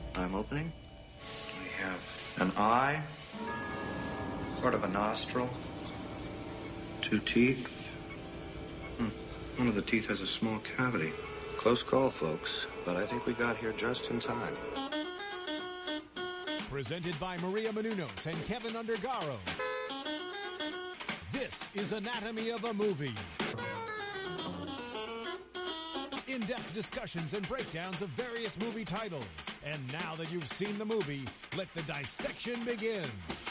I'm opening. We have an eye, sort of a nostril, 2 teeth. One of the teeth has a small cavity. Close call, folks, but I think we got here just in time. Presented by Maria Menounos and Kevin Undergaro. This is Anatomy of a Movie. In-depth discussions and breakdowns of various movie titles. And now that you've seen the movie, let the dissection begin.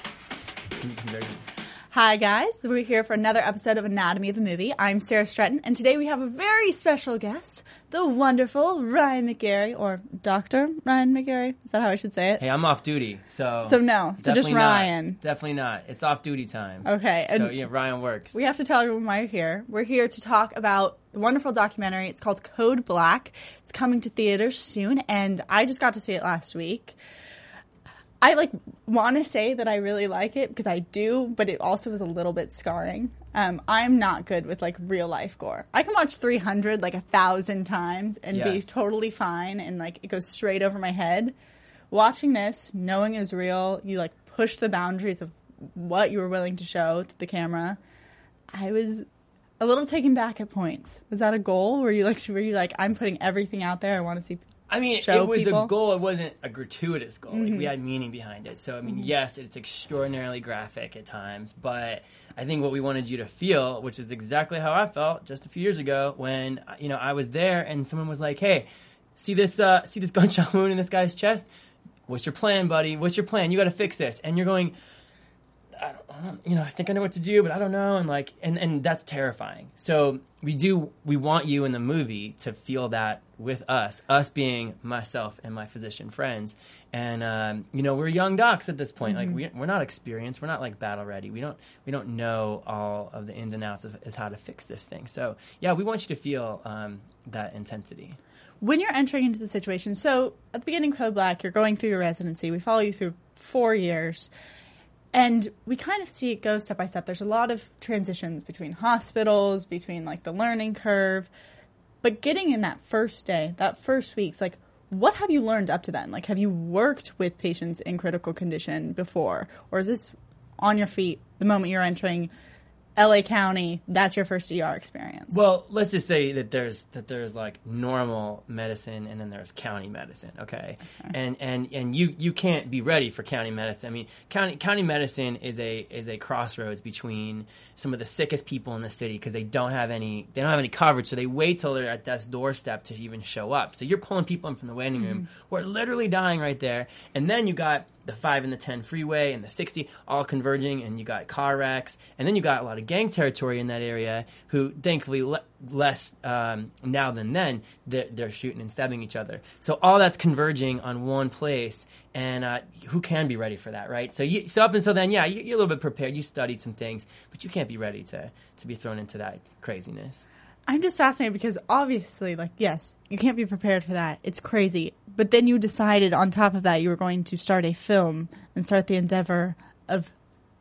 Hi guys, we're here for another episode of Anatomy of a Movie. I'm Sarah Stretton, and today we have a very special guest, the wonderful Ryan McGarry, or Dr. Ryan McGarry. Is that how I should say it? Hey, I'm off duty, so just Ryan. Definitely not. It's off duty time. Okay. So yeah, Ryan works. We have to tell everyone why you're here. We're here to talk about the wonderful documentary. It's called Code Black. It's coming to theaters soon, and I just got to see it last week. I want to say that I really like it because I do, but it also was a little bit scarring. I'm not good with real life gore. I can watch 300 1,000 times and be totally fine, and it goes straight over my head. Watching this, knowing it was real, you push the boundaries of what you were willing to show to the camera. I was a little taken back at points. Was that a goal? Were you like, I'm putting everything out there? I want to see. I mean, it was a goal. It wasn't a gratuitous goal. Mm-hmm. We had meaning behind it. So, I mean, yes, it's extraordinarily graphic at times, but I think what we wanted you to feel, which is exactly how I felt just a few years ago when, I was there and someone was like, hey, see this gunshot wound in this guy's chest? What's your plan, buddy? What's your plan? You got to fix this. And you're going, I think I know what to do, but I don't know. And that's terrifying. So we want you in the movie to feel that with us being myself and my physician friends. And, we're young docs at this point. Mm-hmm. We're not experienced. We're not battle ready. We don't know all of the ins and outs of how to fix this thing. So yeah, we want you to feel, that intensity. When you're entering into the situation, so at the beginning of Code Black, you're going through your residency. We follow you through 4 years. And we kind of see it go step by step. There's a lot of transitions between hospitals, between the learning curve. But getting in that first day, that first week's what have you learned up to then? Have you worked with patients in critical condition before? Or is this on your feet the moment you're entering LA County, that's your first ER experience? Well, let's just say that there's normal medicine and then there's county medicine, okay? And you can't be ready for county medicine. I mean, county medicine is a crossroads between some of the sickest people in the city because they don't have any coverage, so they wait till they're at death's doorstep to even show up. So you're pulling people in from the waiting room who are literally dying right there, and then you got the 5 and the 10 freeway and the 60 all converging, and you got car wrecks, and then you got a lot of gang territory in that area who thankfully less now than then they're shooting and stabbing each other. So all that's converging on one place, and who can be ready for that, right? So up until then, yeah, you're a little bit prepared. You studied some things, but you can't be ready to be thrown into that craziness. I'm just fascinated because obviously, yes, you can't be prepared for that. It's crazy. But then you decided on top of that you were going to start a film and start the endeavor of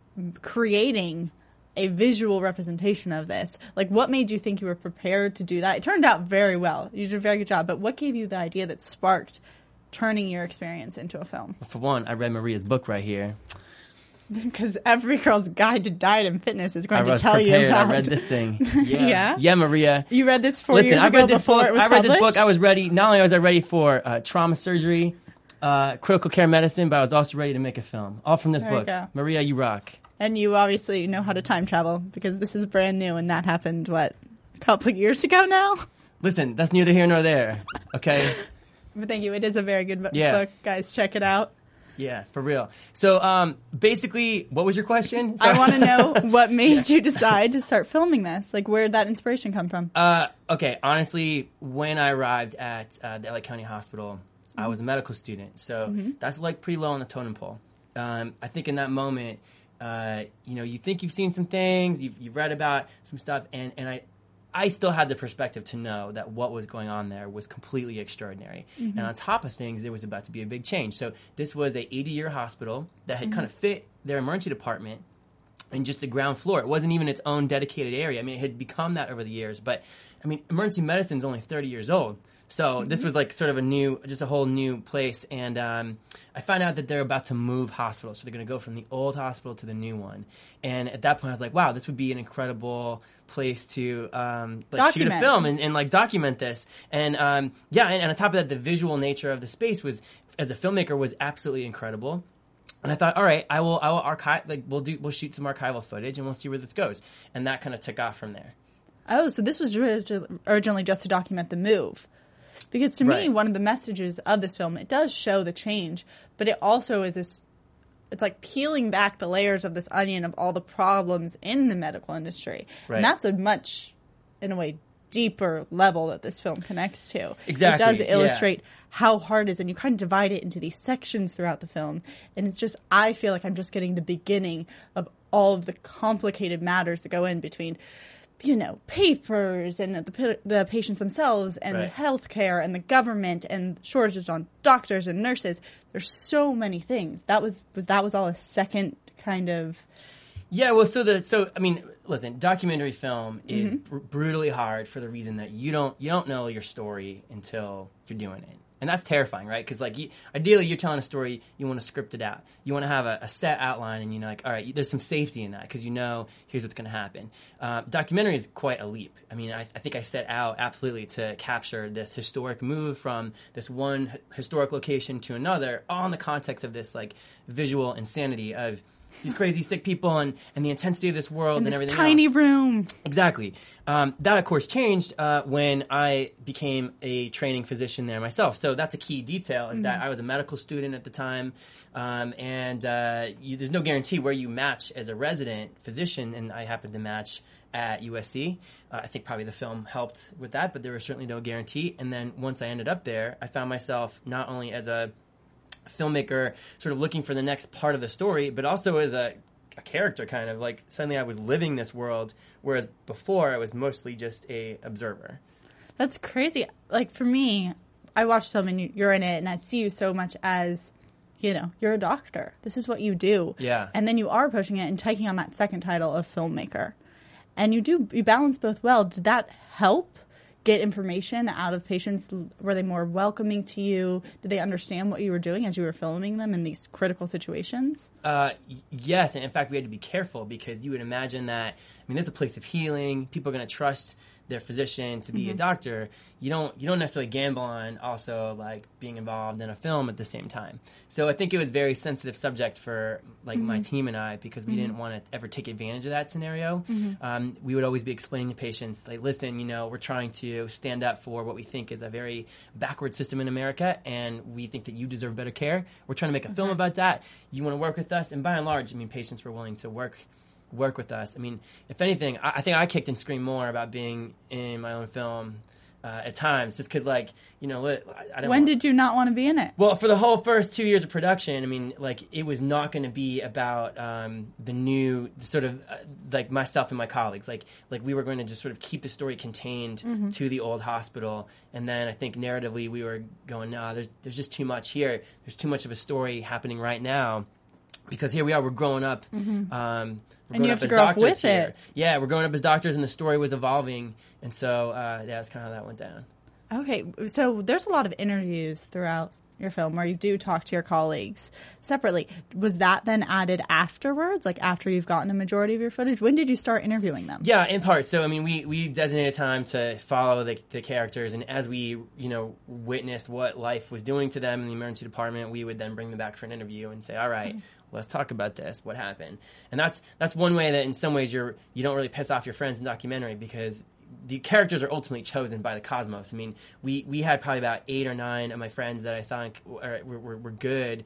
creating a visual representation of this. What made you think you were prepared to do that? It turned out very well. You did a very good job. But what gave you the idea that sparked turning your experience into a film? For one, I read Maria's book right here. Because every girl's guide to diet and fitness is going to tell you about. I read this thing. Yeah. Yeah, Maria. You read this 4 years ago before it was published? I read this book. I was ready. Not only was I ready for trauma surgery, critical care medicine, but I was also ready to make a film. All from this book. Maria, you rock. And you obviously know how to time travel because this is brand new, and that happened, a couple of years ago now? Listen, that's neither here nor there, okay? But thank you. It is a very good book, guys. Check it out. Yeah, for real. So, basically, what was your question? Sorry. I want to know what made you decide to start filming this. Where did that inspiration come from? Okay, honestly, when I arrived at the LA County Hospital, I was a medical student. So that's pretty low on the totem pole. I think in that moment, you think you've seen some things, you've read about some stuff, and I still had the perspective to know that what was going on there was completely extraordinary. And on top of things, there was about to be a big change. So this was a 80-year hospital that had kind of fit their emergency department in just the ground floor. It wasn't even its own dedicated area. I mean, it had become that over the years. But, I mean, emergency medicine is only 30 years old. So this was like sort of just a whole new place. And I found out that they're about to move hospitals. So they're going to go from the old hospital to the new one. And at that point, I was like, wow, this would be an incredible place to shoot a film and like document this. And and on top of that, the visual nature of the space was, as a filmmaker, was absolutely incredible. And I thought, all right, I will archive, like we'll shoot some archival footage and we'll see where this goes. And that kind of took off from there. Oh, so this was originally just to document the move. Because to me, one of the messages of this film, it does show the change, but it also is this, it's like peeling back the layers of this onion of all the problems in the medical industry. Right. And that's a much, in a way, deeper level that this film connects to. Exactly. It does illustrate how hard it is, and you kind of divide it into these sections throughout the film. And it's just, I feel like I'm just getting the beginning of all of the complicated matters that go in between, you know, papers and the patients themselves and the healthcare and the government and shortages on doctors and nurses. There's so many things. That was all a second kind of. Yeah, well, I mean, listen, documentary film is brutally hard for the reason that you don't know your story until you're doing it. And that's terrifying, right? Because, like, ideally, you're telling a story, you want to script it out. You want to have a set outline, and you know, like, all right, there's some safety in that because you know here's what's going to happen. Documentary is quite a leap. I mean, I think I set out absolutely to capture this historic move from this one historic location to another, all in the context of this, like, visual insanity of these crazy sick people and the intensity of this world and everything else. Tiny room. Exactly. That, of course, changed when I became a training physician there myself. So that's a key detail, is that I was a medical student at the time, and there's no guarantee where you match as a resident physician, and I happened to match at USC. I think probably the film helped with that, but there was certainly no guarantee. And then once I ended up there, I found myself not only as a filmmaker sort of looking for the next part of the story, but also as a character, kind of like suddenly I was living this world, whereas before I was mostly just a observer. That's crazy. Like, for me, I watched film and you're in it, and I see you so much as, you know, you're a doctor. This is what you do. Yeah. And then you are approaching it and taking on that second title of filmmaker. And you balance both well. Did that help get information out of patients? Were they more welcoming to you? Did they understand what you were doing as you were filming them in these critical situations? Yes, and in fact, we had to be careful because you would imagine that, I mean, there's a place of healing. People are going to trust their physician to be a doctor. You don't necessarily gamble on also like being involved in a film at the same time. So I think it was a very sensitive subject for like my team and I, because we didn't want to ever take advantage of that scenario. We would always be explaining to patients, like, listen, you know, we're trying to stand up for what we think is a very backward system in America, and we think that you deserve better care. We're trying to make a film about that. You want to work with us? And by and large, I mean, patients were willing to work with us. I mean, if anything, I think I kicked and screamed more about being in my own film at times, just because, like, you know, I don't. When did you not want to be in it? Well, for the whole first 2 years of production, I mean, like, it was not going to be about the new sort of like myself and my colleagues. Like we were going to just sort of keep the story contained to the old hospital, and then I think narratively we were going, no, there's just too much here. There's too much of a story happening right now. Because here we are, we're growing up. And you have to grow up with it. Yeah, we're growing up as doctors, and the story was evolving. And so, that's kind of how that went down. Okay, so there's a lot of interviews throughout your film where you do talk to your colleagues separately. Was that then added afterwards, like after you've gotten a majority of your footage? When did you start interviewing them? Yeah, in part. So, I mean, we designated time to follow the characters, and as we, you know, witnessed what life was doing to them in the emergency department, we would then bring them back for an interview and say, all right, let's talk about this. What happened? And that's one way that in some ways you don't really piss off your friends in documentary, because the characters are ultimately chosen by the cosmos. I mean, we had probably about 8 or 9 of my friends that I thought were good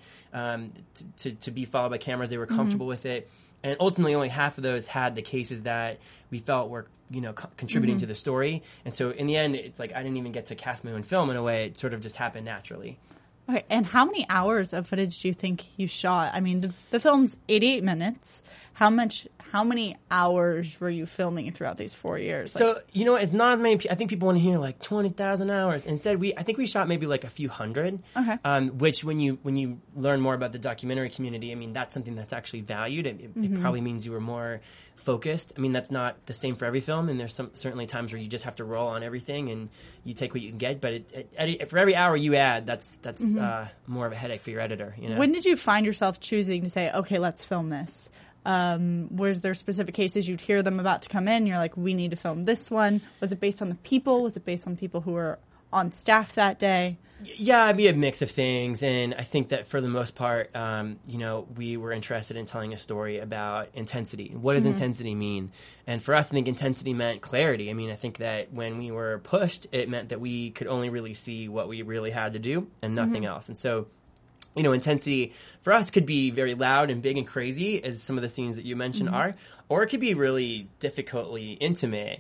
to be followed by cameras. They were comfortable with it. And ultimately only half of those had the cases that we felt were, you know, contributing to the story. And so in the end, it's like I didn't even get to cast my own film in a way. It sort of just happened naturally. Okay, and how many hours of footage do you think you shot? I mean, the film's 88 minutes. How many hours were you filming throughout these 4 years? So, it's not as many. I think people want to hear like 20,000 hours. Instead, I think we shot maybe like a few hundred. Okay. Which when you learn more about the documentary community, I mean, that's something that's actually valued. It probably means you were more focused. I mean, that's not the same for every film, and there's certainly times where you just have to roll on everything and you take what you can get. But for every hour you add, that's more of a headache for your editor. When did you find yourself choosing to say, okay, let's film this? Was there specific cases you'd hear them about to come in? You're like, we need to film this one. Was it based on the people? Was it based on people who were on staff that day? Yeah, it'd be a mix of things. And I think that for the most part, we were interested in telling a story about intensity. What does intensity mean? And for us, I think intensity meant clarity. I mean, I think that when we were pushed, it meant that we could only really see what we really had to do and nothing else. And so, intensity for us could be very loud and big and crazy, as some of the scenes that you mentioned are, or it could be really difficultly intimate,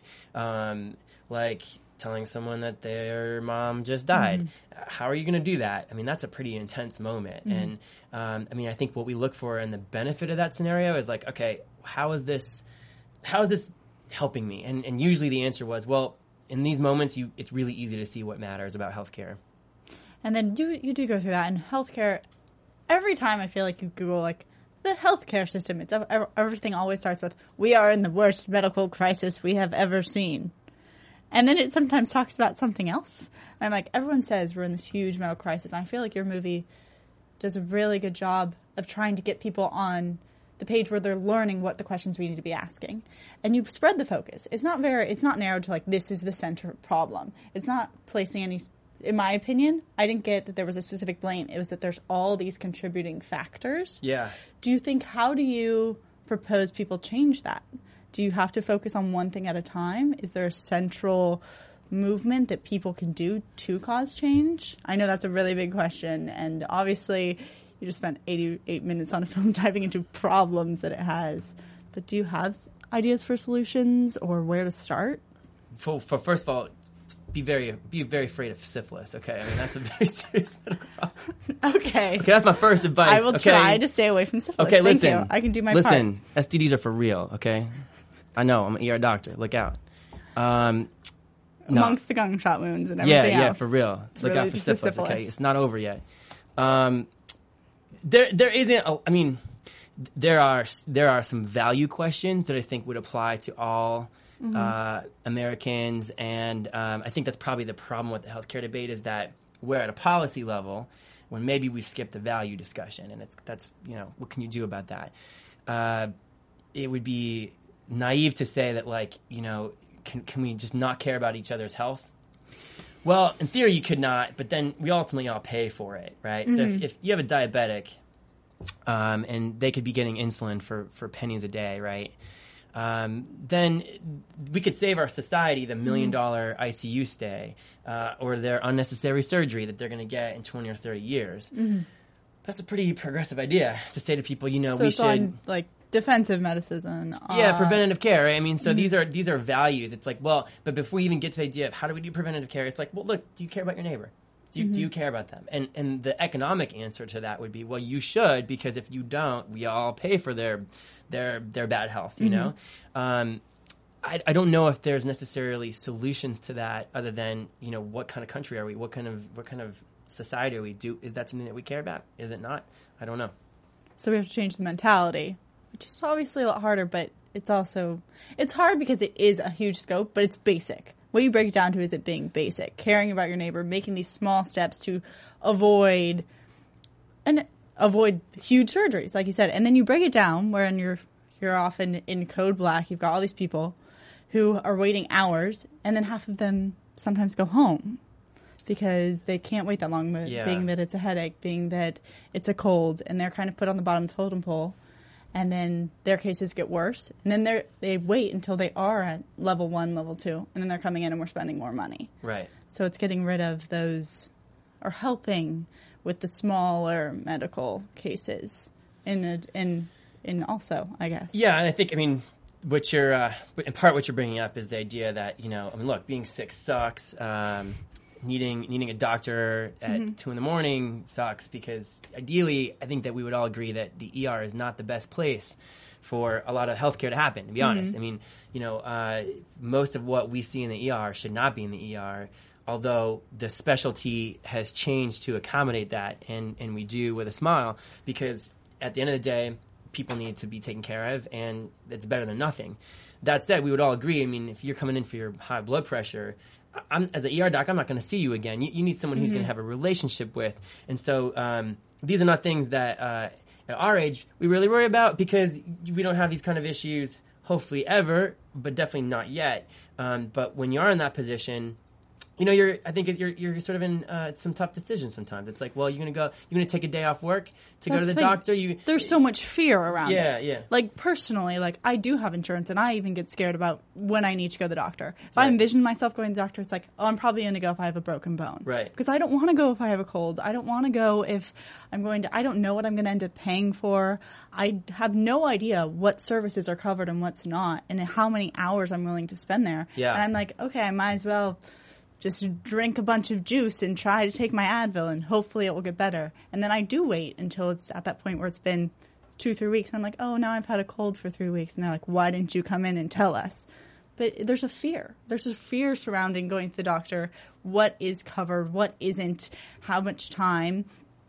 like telling someone that their mom just died. How are you going to do that? I mean, that's a pretty intense moment. And I think what we look for in the benefit of that scenario is like, okay, how is this helping me? And usually the answer was, well, in these moments, it's really easy to see what matters about healthcare. And then you do go through that in healthcare. Every time I feel like you Google like the healthcare system, everything always starts with, we are in the worst medical crisis we have ever seen. And then it sometimes talks about something else. And I'm like, everyone says we're in this huge medical crisis. And I feel like your movie does a really good job of trying to get people on the page where they're learning what the questions we need to be asking. And you spread the focus. It's not narrowed to like, this is the center problem. It's not placing any, in my opinion, I didn't get that there was a specific blame. It was that there's all these contributing factors. Yeah. How do you propose people change that? Do you have to focus on one thing at a time? Is there a central movement that people can do to cause change? I know that's a really big question, and obviously you just spent 88 minutes on a film diving into problems that it has. But do you have ideas for solutions or where to start? For first of all, be very afraid of syphilis, okay? I mean, that's a very serious medical problem. Okay, that's my first advice. I will try to stay away from syphilis. Okay, Thank you. I can do my part. Listen, STDs are for real, okay? I know, I'm an ER doctor. Look out. Amongst the gunshot wounds and everything else. Yeah, for real. Look out for syphilis, okay? It's not over yet. There isn't, there are some value questions that I think would apply to all Americans, and I think that's probably the problem with the healthcare debate is that we're at a policy level when maybe we skip the value discussion, and that's what can you do about that? It would be naive to say that can we just not care about each other's health? Well, in theory you could not, but then we ultimately all pay for it, right? So if you have a diabetic and they could be getting insulin for pennies a day, right? Then we could save our society the $1 million ICU stay or their unnecessary surgery that they're going to get in 20 or 30 years. That's a pretty progressive idea to say to people, so we it's should... on, defensive medicine. Preventative care, right? I mean, so these are values. It's like, well, but before we even get to the idea of how do we do preventative care, it's like, well, look, do you care about your neighbor? Do you care about them? And the economic answer to that would be, well, you should, because if you don't, we all pay for their bad health, you know? I don't know if there's necessarily solutions to that other than, what kind of country are we? What kind of society are we? Is that something that we care about? Is it not? I don't know. So we have to change the mentality, which is obviously a lot harder, but it's hard because it is a huge scope, but it's basic. What you break it down to is it being basic, caring about your neighbor, making these small steps to avoid huge surgeries, like you said. And then you break it down wherein you're often in code black. You've got all these people who are waiting hours, and then half of them sometimes go home because they can't wait that long, being that it's a headache, being that it's a cold, and they're kind of put on the bottom of the totem pole. And then their cases get worse. And then they wait until they are at level 1, level 2. And then they're coming in and we're spending more money. Right. So it's getting rid of those, or helping with the smaller medical cases in also, I guess. Yeah, and I think, what you're bringing up is the idea that, look, being sick sucks. Needing a doctor at 2 a.m. sucks because ideally, I think that we would all agree that the ER is not the best place for a lot of healthcare to happen, to be honest. I mean, most of what we see in the ER should not be in the ER, although the specialty has changed to accommodate that, and we do with a smile, because at the end of the day, people need to be taken care of, and it's better than nothing. That said, we would all agree, I mean, if you're coming in for your high blood pressure, as an ER doc, I'm not going to see you again. You need someone who's going to have a relationship with. And so these are not things that at our age we really worry about, because we don't have these kind of issues, hopefully ever, but definitely not yet. But when you are in that position, I think you're sort of in some tough decisions sometimes. It's like, well, you're going to take a day off work to go to the doctor. There's so much fear around it. Yeah. Like, personally, I do have insurance, and I even get scared about when I need to go to the doctor. If I envision myself going to the doctor, it's like, oh, I'm probably going to go if I have a broken bone. Right. Because I don't want to go if I have a cold. I don't want to go if I'm going to, I don't know what I'm going to end up paying for. I have no idea what services are covered and what's not, and how many hours I'm willing to spend there. Yeah. And I'm like, okay, I might as well just drink a bunch of juice and try to take my Advil, and hopefully it will get better. And then I do wait until it's at that point where it's been 2-3 weeks. And I'm like, oh, now I've had a cold for 3 weeks. And they're like, why didn't you come in and tell us? But there's a fear. There's a fear surrounding going to the doctor. What is covered? What isn't? How much time?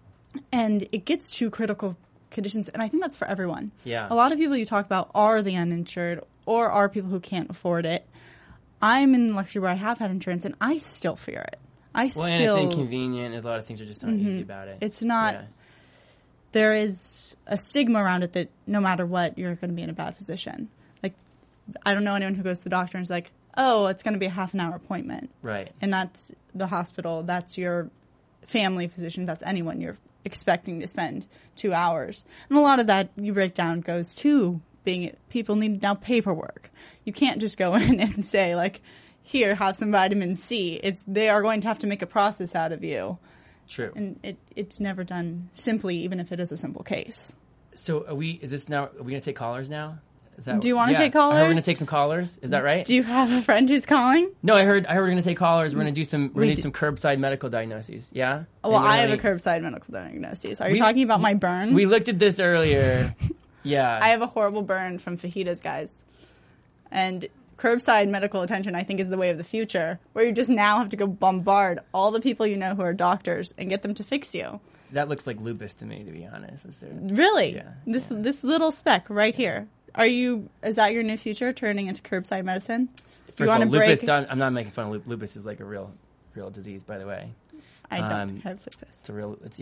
And it gets to critical conditions. And I think that's for everyone. Yeah. A lot of people you talk about are the uninsured or are people who can't afford it. I'm in the luxury where I have had insurance, and I still fear it. And it's inconvenient. There's a lot of things that are just not easy about it. It's not. Yeah. There is a stigma around it that no matter what, you're going to be in a bad position. Like, I don't know anyone who goes to the doctor and is like, oh, it's going to be a half-an-hour appointment. Right. And that's the hospital. That's your family physician. That's anyone you're expecting to spend 2 hours. And a lot of that, you break down, goes to people need now paperwork. You can't just go in and say, like, here, have some vitamin C. They are going to have to make a process out of you. True. And it's never done simply, even if it is a simple case. So are we going to take callers now? Do you want to take callers? We're going to take some callers. Is that right? Do you have a friend who's calling? No, I heard we're going to take callers. We're going to do some curbside medical diagnoses. Yeah? Well, I have a curbside medical diagnosis. Are you talking about my burn? We looked at this earlier. Yeah. I have a horrible burn from fajitas, guys. And curbside medical attention, I think, is the way of the future, where you just now have to go bombard all the people you know who are doctors and get them to fix you. That looks like lupus to me, to be honest. Really? Yeah. This little speck right here. Is that your new future, turning into curbside medicine? First of all, lupus, I'm not making fun of lupus. Lupus is like a real disease, by the way. I don't have lupus.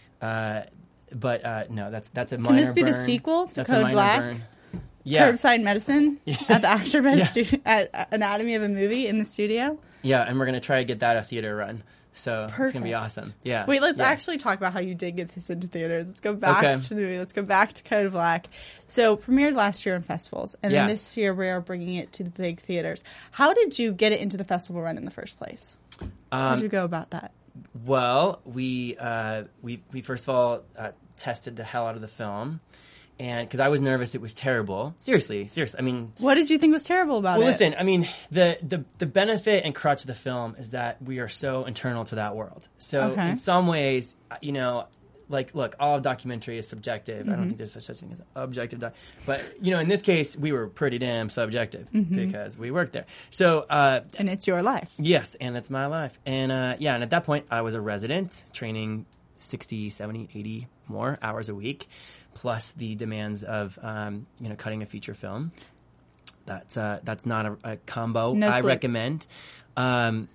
No, that's a minor burn. Can this be the sequel to That's Code Black? Burn. Yeah. Curbside medicine at the AfterBuzz at Anatomy of a Movie in the studio? Yeah, and we're going to try to get that a theater run. So Perfect. It's going to be awesome. Yeah. Wait, let's actually talk about how you did get this into theaters. Let's go back to the movie. Let's go back to Code Black. So, premiered last year in festivals, and then this year we are bringing it to the big theaters. How did you get it into the festival run in the first place? How did you go about that? Well, we first of all tested the hell out of the film. And because I was nervous, it was terrible. Seriously. I mean, what did you think was terrible about it? Well, listen. I mean, the benefit and crutch of the film is that we are so internal to that world. So in some ways, look, all documentary is subjective. Mm-hmm. I don't think there's such thing as objective. But in this case, we were pretty damn subjective because we worked there. So and it's your life. Yes, and it's my life. And and at that point, I was a resident, training 60, 70, 80 more hours a week. Plus the demands of cutting a feature film. That's not a combo I recommend. So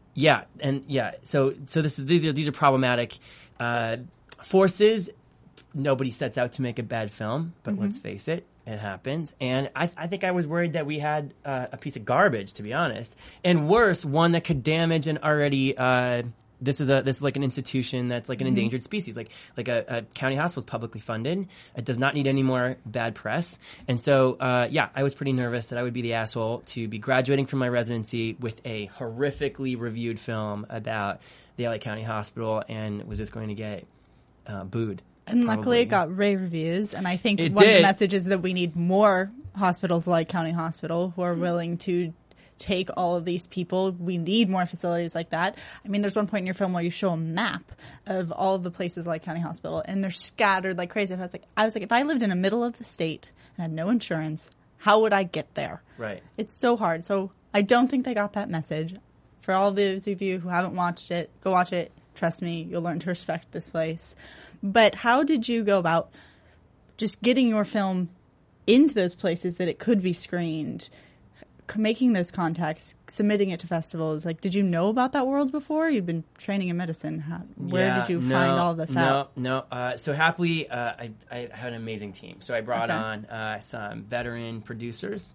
these are problematic forces. Nobody sets out to make a bad film, but let's face it, it happens. And I think I was worried that we had a piece of garbage, to be honest, and worse, one that could damage an already. This is like an institution that's like an endangered species, like a county hospital is publicly funded. It does not need any more bad press. And so, I was pretty nervous that I would be the asshole to be graduating from my residency with a horrifically reviewed film about the LA County Hospital and was just going to get booed. And luckily it got rave reviews. And I think one of the messages is that we need more hospitals like County Hospital who are willing to take all of these people. We need more facilities like that. I mean, there's one point in your film where you show a map of all of the places like County Hospital, and they're scattered like crazy. I was like, if I lived in the middle of the state and had no insurance, how would I get there? Right. It's so hard. So I don't think they got that message. For all those of you who haven't watched it, go watch it. Trust me, you'll learn to respect this place. But how did you go about just getting your film into those places that it could be screened, making those contacts, submitting it to festivals? Like, did you know about that world before? You'd been training in medicine. Where did you find all this out? No. So happily, I had an amazing team. So I brought on some veteran producers.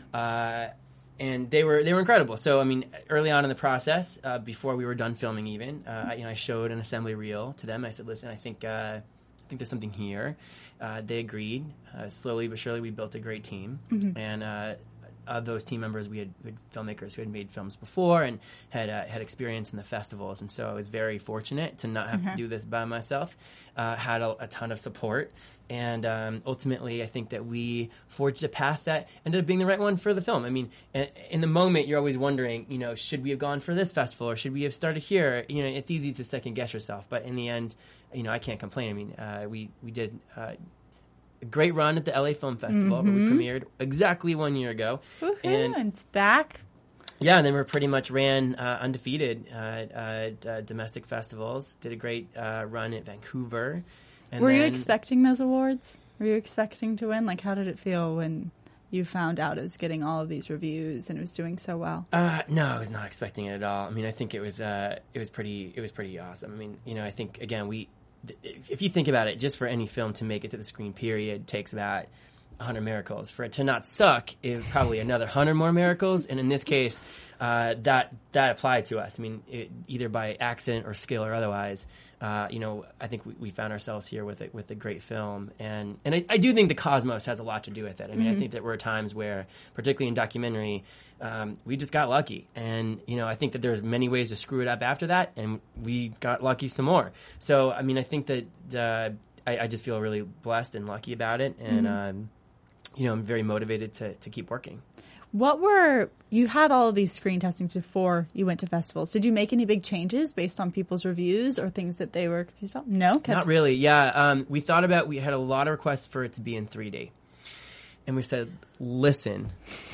And they were incredible. So I mean, early on in the process, before we were done filming, even I showed an assembly reel to them. I said, "Listen, I think there's something here." They agreed. Slowly but surely, we built a great team. And of those team members, we had filmmakers who had made films before and had experience in the festivals. And so I was very fortunate to not have to do this by myself. Had a ton of support. And ultimately, I think that we forged a path that ended up being the right one for the film. I mean, in the moment, you're always wondering, should we have gone for this festival or should we have started here? It's easy to second guess yourself. But in the end, I can't complain. I mean, we did a great run at the LA Film Festival where we premiered exactly 1 year ago. And it's back. Yeah, and then we pretty much ran undefeated at domestic festivals. Did a great run at Vancouver. And Were you expecting those awards? Were you expecting to win? Like, how did it feel when you found out it was getting all of these reviews and it was doing so well? No, I was not expecting it at all. I mean, I think it was pretty awesome. I mean, I think again, if you think about it, just for any film to make it to the screen, period, takes about 100 miracles. For it to not suck is probably another 100 more miracles. And in this case, that applied to us. I mean, either by accident or skill or otherwise. I think we found ourselves here with a great film, and I do think the cosmos has a lot to do with it. I mean, I think that there were times where, particularly in documentary, we just got lucky, and I think that there's many ways to screw it up after that, and we got lucky some more. So, I mean, I think that I just feel really blessed and lucky about it, and I'm very motivated to keep working. You had all of these screen testings before you went to festivals. Did you make any big changes based on people's reviews or things that they were confused about? No? Not really, yeah. We had a lot of requests for it to be in 3D. And we said, listen,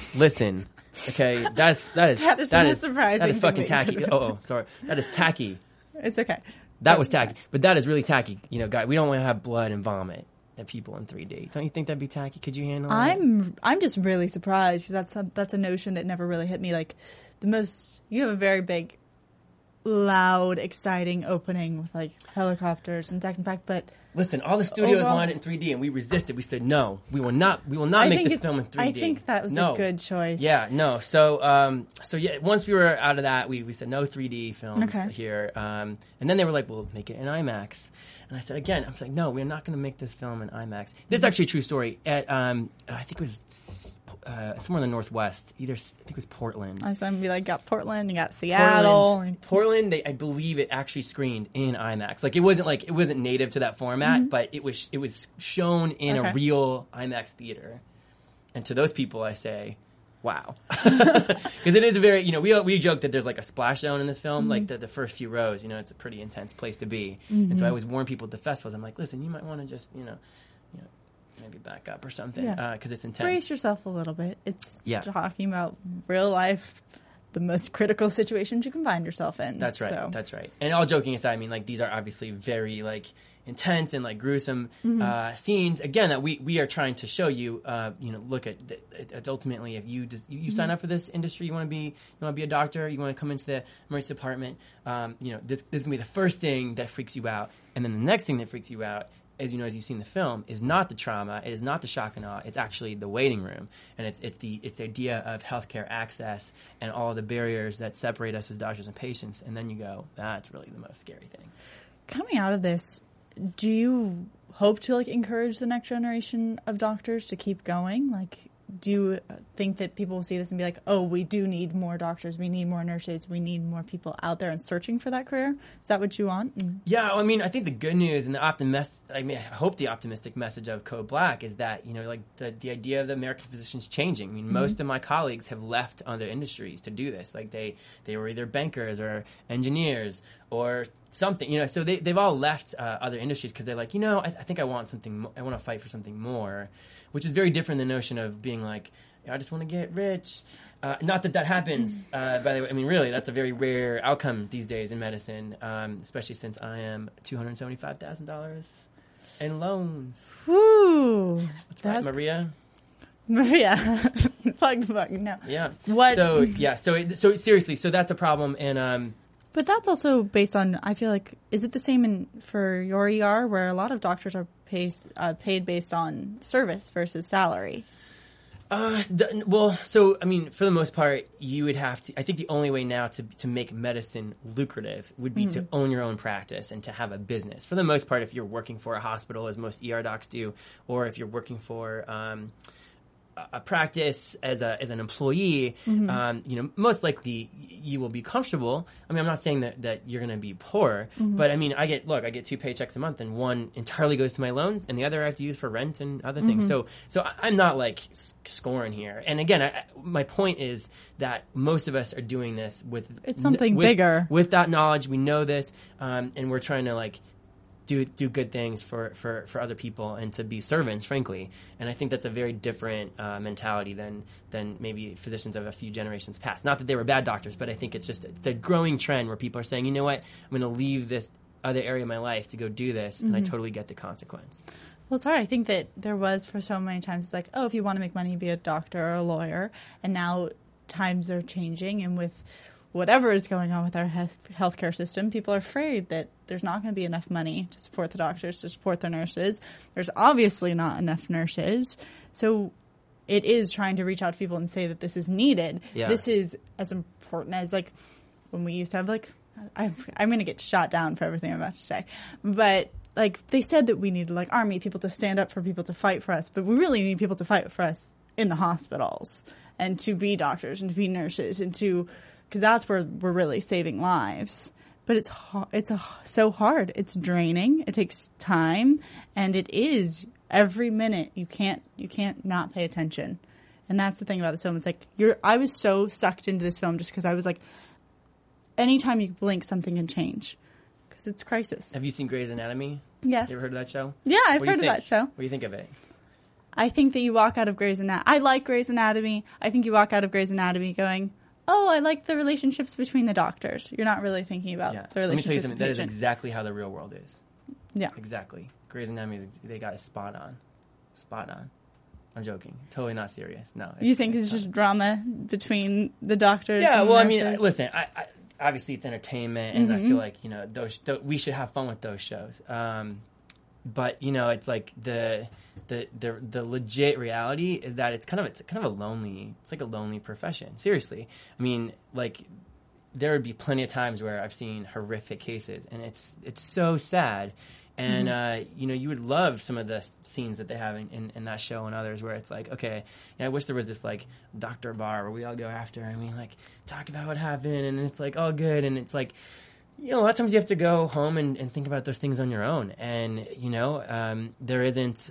okay, that is surprising. That is fucking tacky. Sorry. That is tacky. It's okay. That was tacky. But that is really tacky. Guy, we don't want to have blood and vomit at people in 3D. Don't you think that'd be tacky? Could you handle it? I'm just really surprised because that's a notion that never really hit me. Like you have a very big, loud, exciting opening with like helicopters and action pack. But listen, all the studios wanted it in 3D, and we resisted. We said no, we will not make this film in 3D. I think that was a good choice. Yeah, no. So yeah, once we were out of that, we said no 3D films here. And then they were like, "We'll make it in IMAX." And I said, again, I was like, no, we're not going to make this film in IMAX. This is actually a true story. At I think it was somewhere in the Northwest. I think it was Portland. I was going to be like, got Portland, you got Seattle. Portland, I believe it actually screened in IMAX. Like it wasn't native to that format, but it was shown in a real IMAX theater. And to those people, I say, wow, because it is a very we joke that there's like a splash zone in this film, like the first few rows. It's a pretty intense place to be, and so I always warn people at the festivals. I'm like, listen, you might want to just maybe back up or something because it's intense. Brace yourself a little bit. It's talking about real life, the most critical situations you can find yourself in. That's right. That's right. And all joking aside, I mean, like these are obviously very intense and gruesome scenes. Again, that we are trying to show you. Look at ultimately, if you sign up for this industry, you want to be a doctor, you want to come into the emergency department. This is gonna be the first thing that freaks you out, and then the next thing that freaks you out, as you've seen the film, is not the trauma, it is not the shock and awe, it's actually the waiting room, and it's the idea of healthcare access and all the barriers that separate us as doctors and patients. And then you go, that's really the most scary thing. Coming out of this, do you hope to encourage the next generation of doctors to keep going? do you think that people will see this and be like, oh, we do need more doctors, we need more nurses, we need more people out there and searching for that career? Is that what you want? Yeah, I mean, I think the good news and I hope the optimistic message of Code Black is that, you know, like the idea of the American physicians changing. I mean, most of my colleagues have left other industries to do this. Like they were either bankers or engineers or something, you know, so they've all left other industries because they're like, you know, I think I want something, I want to fight for something more, which is very different than the notion of being like, I just want to get rich. Not that happens, by the way. I mean, really, that's a very rare outcome these days in medicine, especially since I am $275,000 in loans. Woo! That's right, Maria. Plug, no. Yeah. What? So seriously, so that's a problem, and But that's also based on, I feel like, is it the same for your ER where a lot of doctors are paid based on service versus salary? So, I mean, for the most part, you would have to, I think the only way now to make medicine lucrative would be to own your own practice and to have a business. For the most part, if you're working for a hospital, as most ER docs do, or if you're working for a practice as an employee, you know, most likely you will be comfortable. I mean, I'm not saying that you're going to be poor, but I mean, I get 2 paychecks a month, and one entirely goes to my loans, and the other I have to use for rent and other things. So I'm not like scoring here. And again, my point is that most of us are doing this with something bigger. With that knowledge, we know this, and we're trying to like do good things for other people and to be servants, frankly. And I think that's a very different mentality than maybe physicians of a few generations past. Not that they were bad doctors, but I think it's a growing trend where people are saying, you know what, I'm going to leave this other area of my life to go do this, and I totally get the consequence. Well, it's hard. I think that there was for so many times, it's like, oh, if you want to make money, be a doctor or a lawyer. And now times are changing, and with whatever is going on with our healthcare system, people are afraid that there's not going to be enough money to support the doctors, to support the nurses. There's obviously not enough nurses. So it is trying to reach out to people and say that this is needed. Yeah. This is as important as, like, when we used to have, like, I'm going to get shot down for everything I'm about to say. But, like, they said that we needed, like, army people to stand up for people to fight for us. But we really need people to fight for us in the hospitals and to be doctors and to be nurses and to... because that's where we're really saving lives. But it's so hard. It's draining. It takes time, and it is every minute. You can't not pay attention, and that's the thing about this film. It's like I was so sucked into this film just because I was like, anytime you blink, something can change because it's crisis. Have you seen Grey's Anatomy? Yes. You ever heard of that show? Yeah, I've heard of that show. What do you think of it? I think that you walk out of Grey's Anatomy. I like Grey's Anatomy. I think you walk out of Grey's Anatomy going, oh, I like the relationships between the doctors. You're not really thinking about the relationships. Let me tell you something. That is exactly how the real world is. Yeah. Exactly. Grey's Anatomy, they got it spot on. Spot on. I'm joking. Totally not serious. No. You think it's just drama between the doctors? Yeah, well, I mean, listen, I obviously it's entertainment, and I feel like, you know, we should have fun with those shows. But, you know, it's like the legit reality is that it's kind of a lonely profession. Seriously. I mean, like, there would be plenty of times where I've seen horrific cases, and it's so sad. And, you know, you would love some of the scenes that they have in that show and others where it's like, okay, you know, I wish there was this, like, doctor bar where we all go after and we, like, talk about what happened, and it's, like, all good, and it's, like, you know, a lot of times you have to go home and think about those things on your own. And, you know, there isn't,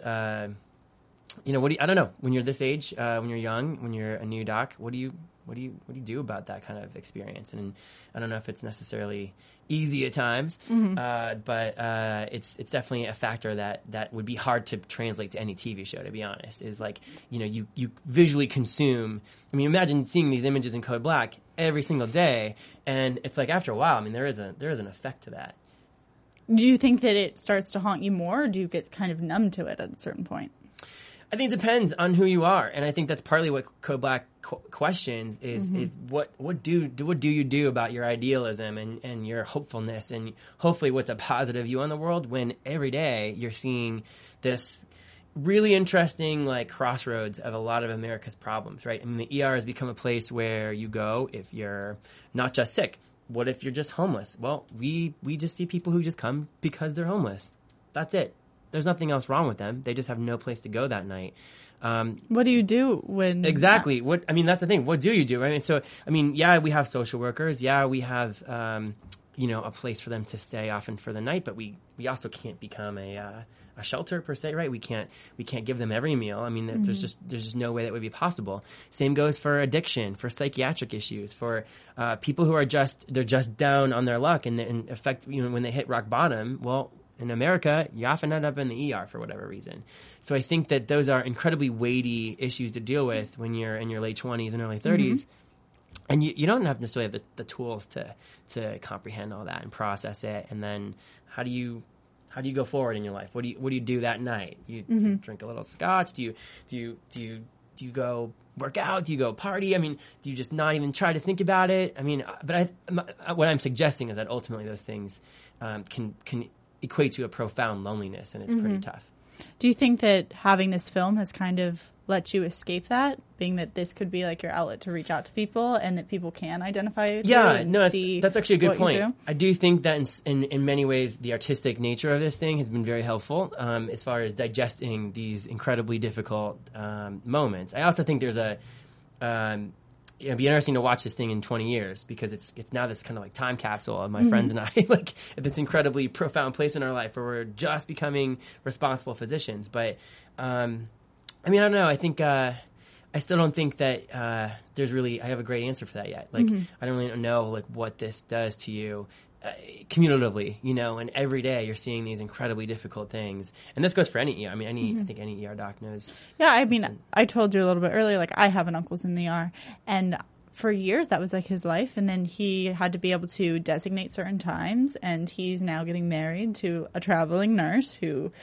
you know, I don't know, when you're this age, when you're young, when you're a new doc, what do you do about that kind of experience? And I don't know if it's necessarily easy at times, but it's definitely a factor that would be hard to translate to any TV show, to be honest. Is like, you know, you visually consume. I mean, imagine seeing these images in Code Black every single day, and it's like after a while, I mean, there is an effect to that. Do you think that it starts to haunt you more, or do you get kind of numb to it at a certain point? I think it depends on who you are, and I think that's partly what Code Black questions is what do you do about your idealism and your hopefulness, and hopefully what's a positive view on the world when every day you're seeing this really interesting, like, crossroads of a lot of America's problems, right? I mean, the ER has become a place where you go if you're not just sick. What if you're just homeless? Well, we just see people who just come because they're homeless. That's it. there's nothing else wrong with them. They just have no place to go that night. What do you do when... Exactly. That's the thing. What do you do, right? So, yeah, we have social workers. Yeah, we have, a place for them to stay often for the night, but we also can't become a shelter per se, right? We can't give them every meal. There's just no way that would be possible. Same goes for addiction, for psychiatric issues, for people who are just down on their luck and in effect, when they hit rock bottom. Well, in America, you often end up in the ER for whatever reason. So I think that those are incredibly weighty issues to deal with when you're in your late 20s and early 30s. And you don't necessarily have the tools to comprehend all that and process it. And then how do you go forward in your life? What do you do that night? You drink a little scotch? Do you go work out? Do you go party? Do you just not even try to think about it? What I'm suggesting is that ultimately those things can equate to a profound loneliness, and it's pretty tough. Do you think that having this film has kind of let you escape that, being that this could be like your outlet to reach out to people and that people can identify you that's actually a good point. I do think that in many ways the artistic nature of this thing has been very helpful as far as digesting these incredibly difficult moments. I also think there's it'd be interesting to watch this thing in 20 years because it's now this kind of like time capsule of my friends and I, like at this incredibly profound place in our life where we're just becoming responsible physicians. But, I don't know. I think, I still don't think that, I have a great answer for that yet. Like, I don't really know like what this does to you. Cumulatively, and every day you're seeing these incredibly difficult things, and this goes for any ER. I think any ER doc knows. Yeah, I told you a little bit earlier, like I have an uncle's in the ER, and for years that was like his life, and then he had to be able to designate certain times, and he's now getting married to a traveling nurse who,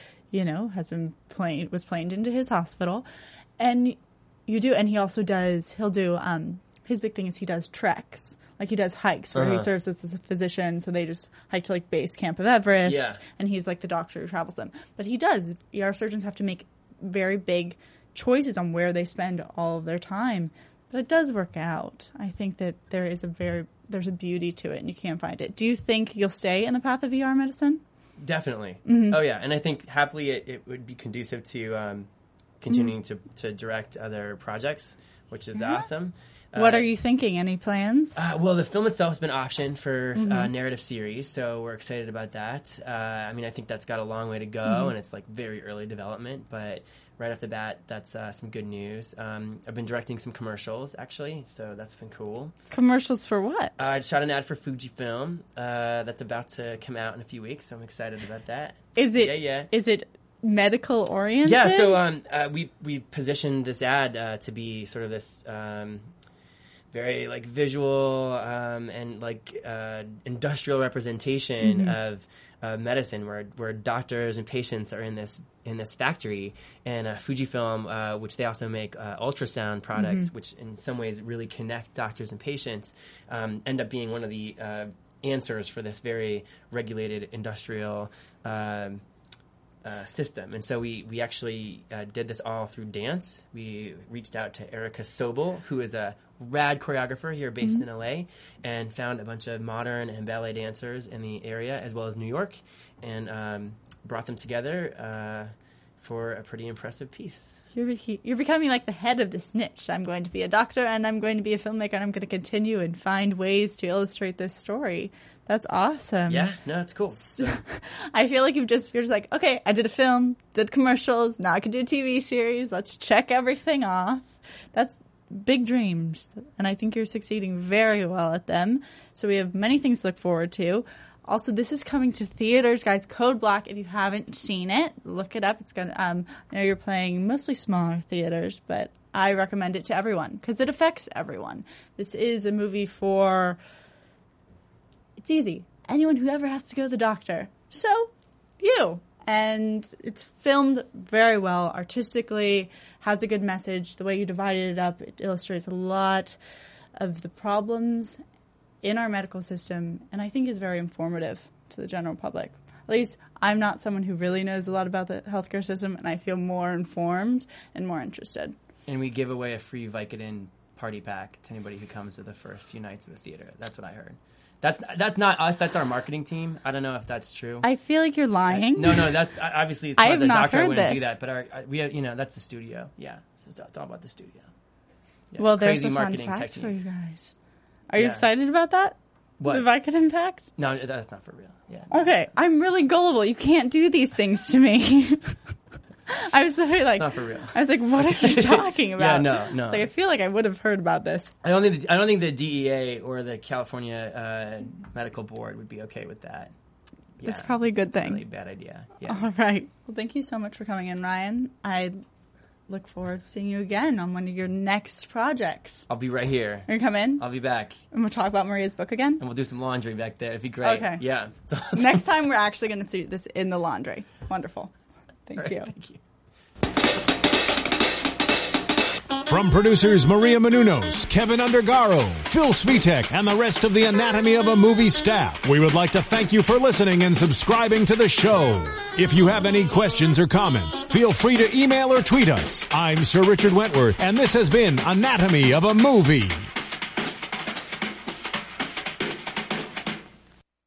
was planed into his hospital, and and he also he'll do his big thing is he does treks. Like he does hikes where he serves as a physician, so they just hike to like base camp of Everest, and he's like the doctor who travels them. But he does. ER surgeons have to make very big choices on where they spend all of their time. But it does work out. I think that there's a beauty to it, and you can't find it. Do you think you'll stay in the path of ER medicine? Definitely. Oh yeah, and I think happily it would be conducive to continuing to direct other projects, which is awesome. What are you thinking? Any plans? Well, the film itself has been optioned for narrative series, so we're excited about that. I think that's got a long way to go, and it's like very early development, but right off the bat, that's some good news. I've been directing some commercials, actually, so that's been cool. Commercials for what? I shot an ad for Fujifilm that's about to come out in a few weeks, so I'm excited about that. Is it? Yeah. Is it medical oriented? Yeah, so we positioned this ad to be sort of this very like visual and like industrial representation of medicine, where doctors and patients are in this factory, and Fujifilm, which they also make ultrasound products, which in some ways really connect doctors and patients, end up being one of the answers for this very regulated industrial system. And so we actually did this all through dance. We reached out to Erica Sobel, who is a rad choreographer here based in LA, and found a bunch of modern and ballet dancers in the area as well as New York, and brought them together for a pretty impressive piece. You're becoming like the head of this niche. I'm going to be a doctor, and I'm going to be a filmmaker, and I'm going to continue and find ways to illustrate this story. That's awesome. Yeah, no, it's cool. I feel like you're just like, okay, I did a film, did commercials, now I can do a TV series. Let's check everything off. That's big dreams, and I think you're succeeding very well at them. So we have many things to look forward to. Also, this is coming to theaters, guys. Code Black, if you haven't seen it, look it up. It's gonna. I know you're playing mostly smaller theaters, but I recommend it to everyone because it affects everyone. This is a movie for. It's easy. Anyone who ever has to go to the doctor. So, you. And it's filmed very well, artistically, has a good message. The way you divided it up, it illustrates a lot of the problems in our medical system, and I think is very informative to the general public. At least I'm not someone who really knows a lot about the healthcare system, and I feel more informed and more interested. And we give away a free Vicodin party pack to anybody who comes to the first few nights of the theater. That's what I heard. That's not us. That's our marketing team. I don't know if that's true. I feel like you're lying. No, that's obviously. I have the not doctor, heard I wouldn't this. do that. But we have, that's the studio. Yeah, it's all about the studio. Yeah. Well, there's Crazy a fun marketing fact for you techniques. guys. Are you excited about that? What? The Vicodin Pact? No, that's not for real. Yeah. Okay, I'm really gullible. You can't do these things to me. I was like, It's not for real. I was like, what are you talking about? no. It's like I feel like I would have heard about this. I don't think the DEA or the California Medical Board would be okay with that. Yeah, That's probably a good thing. Really bad idea. Yeah. All right. Well, thank you so much for coming in, Ryan. I look forward to seeing you again on one of your next projects. I'll be right here. Are you come in? I'll be back. And we'll talk about Maria's book again? And we'll do some laundry back there. It'd be great. Okay. Yeah. It's awesome. Next time we're actually going to see this in the laundry. Wonderful. Thank you. Thank you. From producers Maria Menounos, Kevin Undergaro, Phil Svitek, and the rest of the Anatomy of a Movie staff, we would like to thank you for listening and subscribing to the show. If you have any questions or comments, feel free to email or tweet us. I'm Sir Richard Wentworth, and this has been Anatomy of a Movie.